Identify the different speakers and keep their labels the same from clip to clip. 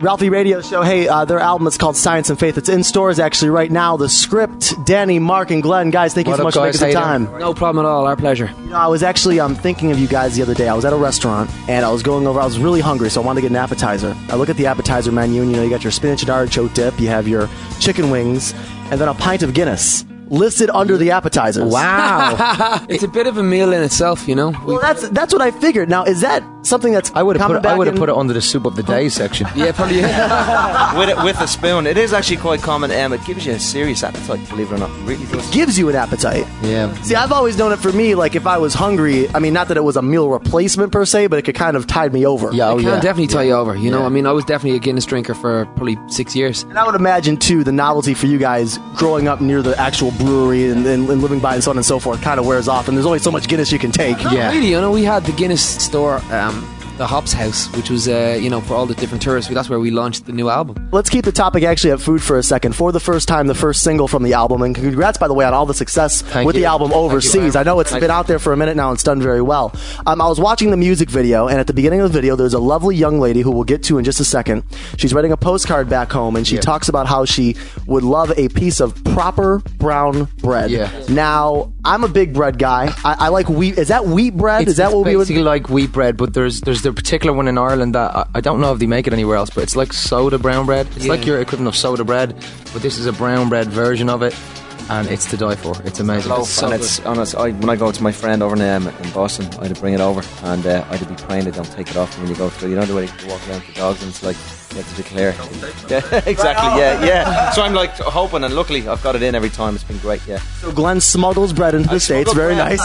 Speaker 1: Ralphie Radio Show. Hey, their album is called Science and Faith. It's in stores actually right now. The Script, Danny, Mark, and Glenn. Guys, thank you so much for making some time.
Speaker 2: No problem at all. Our pleasure.
Speaker 1: You know, I was actually thinking of you guys the other day. I was at a restaurant and I was going over. I was really hungry, so I wanted to get an appetizer. I look at the appetizer menu, and you got your spinach and artichoke dip. You have your chicken wings, and then a pint of Guinness listed under the appetizers.
Speaker 2: Wow. It's a bit of a meal in itself, you know.
Speaker 1: Well, that's what I figured. Now, is that something that's
Speaker 3: I would have put it under the soup of the day section.
Speaker 2: Yeah, probably.
Speaker 4: with a spoon. It is actually quite common. It gives you a serious appetite, believe it or not. It really does.
Speaker 1: It gives you an appetite.
Speaker 3: Yeah.
Speaker 1: See, I've always known it for me, like if I was hungry, I mean, not that it was a meal replacement per se, but it could kind of tide me over.
Speaker 2: Yeah, it can definitely tie you over, you know. I mean, I was definitely a Guinness drinker for probably 6 years.
Speaker 1: And I would imagine, too, the novelty for you guys growing up near the actual brewery and living by and so on and so forth kind of wears off, and there's only so much Guinness you can take.
Speaker 2: Yeah. Really, you know, we had the Guinness store, the Hops House, which was, for all the different tourists. That's where we launched the new album.
Speaker 1: Let's keep the topic actually of food for a second. For the first time, the first single from the album, and congrats, by the way, on all the success with the album overseas. I know it's been out there for a minute now and it's done very well. I was watching the music video, and at the beginning of the video, there's a lovely young lady who we'll get to in just a second. She's writing a postcard back home, and she talks about how she would love a piece of proper brown bread.
Speaker 3: Yeah.
Speaker 1: Now, I'm a big bread guy. I like wheat. Is that wheat bread? Is that what we would...
Speaker 3: It's basically like wheat bread, but there's the particular one in Ireland that I don't know if they make it anywhere else, but it's like soda brown bread. It's like your equivalent of soda bread, but this is a brown bread version of it, and it's to die for. It's amazing.
Speaker 4: It's honest. When I go to my friend over in Boston, I'd bring it over, and I'd be praying that don't take it off when you go through. You know the way you walk around with the dogs, and it's like you have to declare. Yeah, exactly. Yeah. So I'm like hoping, and luckily I've got it in every time. It's been great. Yeah.
Speaker 1: So Glenn smuggles bread into the States. Very nice.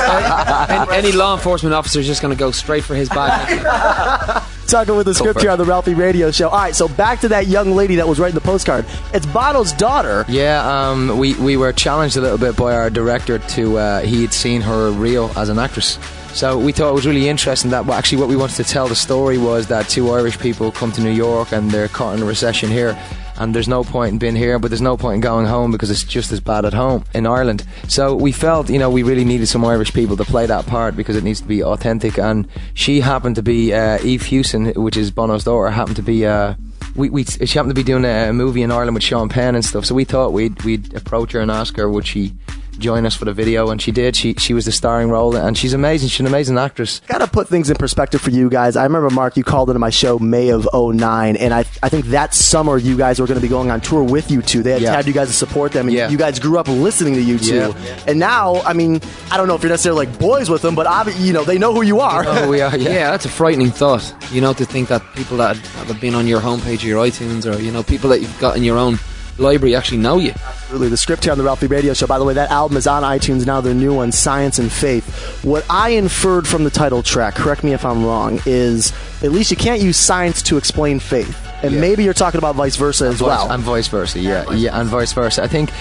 Speaker 2: Any law enforcement officer is just going to go straight for his bag.
Speaker 1: Talking with the Script here on the Ralphie Radio Show. All right, so back to that young lady that was writing the postcard. It's Bono's daughter.
Speaker 3: Yeah, we were challenged a little bit by our director to he had seen her reel as an actress. So we thought it was really interesting that actually what we wanted to tell the story was that two Irish people come to New York and they're caught in a recession here, and there's no point in being here, but there's no point in going home because it's just as bad at home in Ireland. So we felt, we really needed some Irish people to play that part because it needs to be authentic, and she happened to be Eve Hewson, which is Bono's daughter, happened to be she happened to be doing a movie in Ireland with Sean Penn and stuff, so we thought we'd approach her and ask her would she join us for the video, and she did. She was the starring role, and she's amazing. She's an amazing actress.
Speaker 1: Gotta put things in perspective for you guys. I remember, Mark, you called into my show May of 2009, and I think that summer you guys were going to be going on tour with U2. They had you guys to support them, and you guys grew up listening to U2. And now, I mean, I don't know if you're necessarily like boys with them, but they know who you are.
Speaker 3: Oh, we are.
Speaker 2: Yeah, that's a frightening thought. To think that people that have been on your homepage of your iTunes, or people that you've got in your own library actually know you.
Speaker 1: Absolutely. The Script here on the Ralphie Radio Show. By the way, that album is on iTunes now, their new one, Science and Faith. What I inferred from the title track, correct me if I'm wrong, is at least you can't use science to explain faith. And maybe you're talking about vice versa as well.
Speaker 3: And vice versa, and vice versa. I think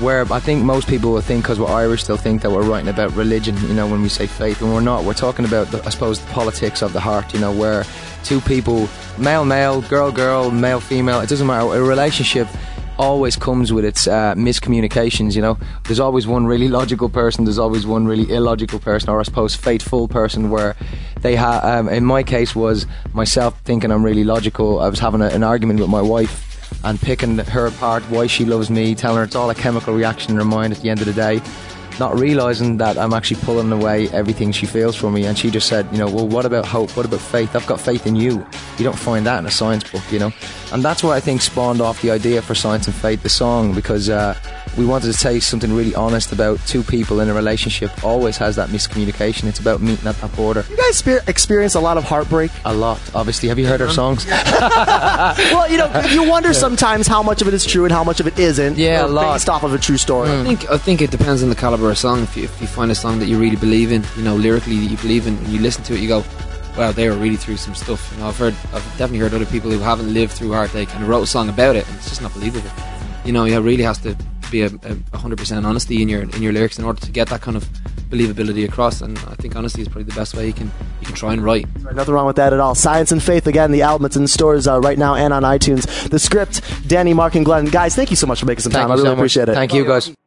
Speaker 3: most people will think, because we're Irish, they'll think that we're writing about religion, when we say faith, and we're not. We're talking about, the politics of the heart, where two people, male, girl, male, female, it doesn't matter. A relationship always comes with its miscommunications. There's always one really logical person, there's always one really illogical person, or I suppose faithful person, where they have in my case was myself thinking I'm really logical. I was having an argument with my wife and picking her apart, why she loves me, telling her it's all a chemical reaction in her mind at the end of the day, not realising that I'm actually pulling away everything she feels from me. And she just said, well, what about hope? What about faith? I've got faith in you. You don't find that in a science book, And that's what I think spawned off the idea for Science and Faith, the song, because we wanted to say something really honest about two people in a relationship. Always has that miscommunication. It's about meeting at that border.
Speaker 1: You guys experience a lot of heartbreak?
Speaker 3: A lot, obviously. Have you heard our songs?
Speaker 1: Well, you wonder sometimes how much of it is true and how much of it isn't.
Speaker 3: Yeah, a lot.
Speaker 1: Based off of a true story.
Speaker 2: I think it depends on the caliber of song. If you find a song that you really believe in, lyrically that you believe in, and you listen to it, you go, wow, they were really through some stuff. I've definitely heard other people who haven't lived through heartache and wrote a song about it, and it's just not believable. It really has to be a 100% honesty in your lyrics in order to get that kind of believability across, and I think honesty is probably the best way you can try and write.
Speaker 1: Nothing wrong with that at all. Science and Faith, again, the album, it's in stores right now and on iTunes. The Script, Danny, Mark, and Glenn. Guys, thank you so much for making some time. I really appreciate it.
Speaker 3: Thank you, guys.